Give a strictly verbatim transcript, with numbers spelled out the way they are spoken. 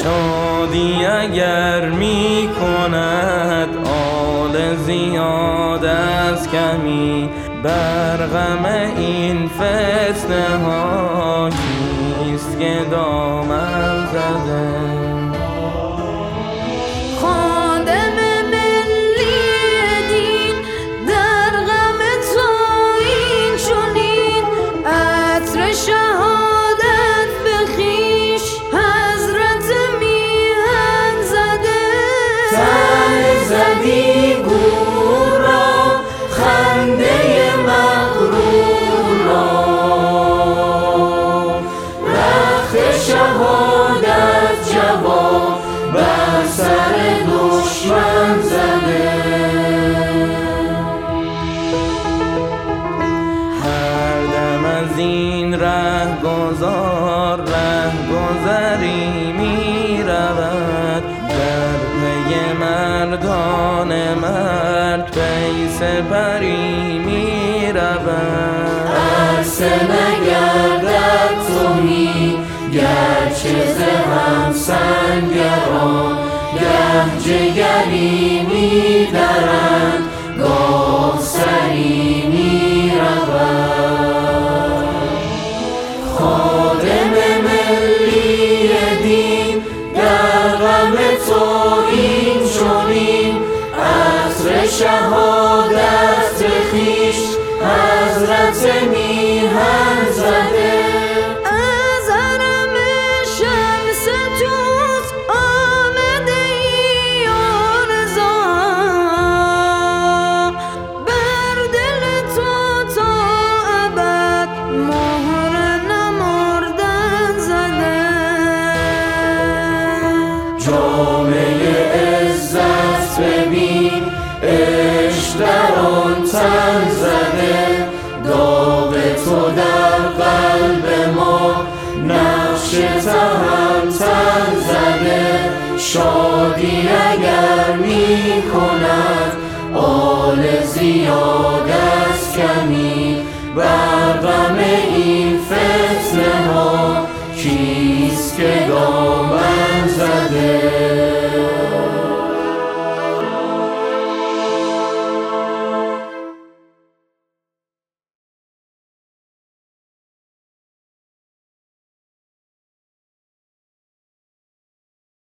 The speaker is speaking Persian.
شادی اگر می کند آل زیاد از کمی، بر غم این فتنه ها کیست که دامن زده؟ خادم ملی دین در غم تو این چنین، عطر شهادت به خویش حضرت میهن زده. تن زدی گور را خنده مغرور را، رخت شهادت جواب بر سر دشمن زده. هر دم از این ره گذار ره گذری می رود، در پی مردان مرد پی سپری می رود. عرصه نگردد تهی گرچه ز هم سنگران، گه جگری می درند گاه سری می رود. خادم ملی دین در غم تو این چنین، عطر شهادت به خویش حضرت میهن زده. از حرم شمس توت آمده ای آرزا، بر دل تو تا ابد مهر نمردن زده. جامعه عزت ببین عشق در آن تن زده، داغ تو در قلب ما نقش تهمتن زده. شادی اگر می کند آل زیاد از کمی،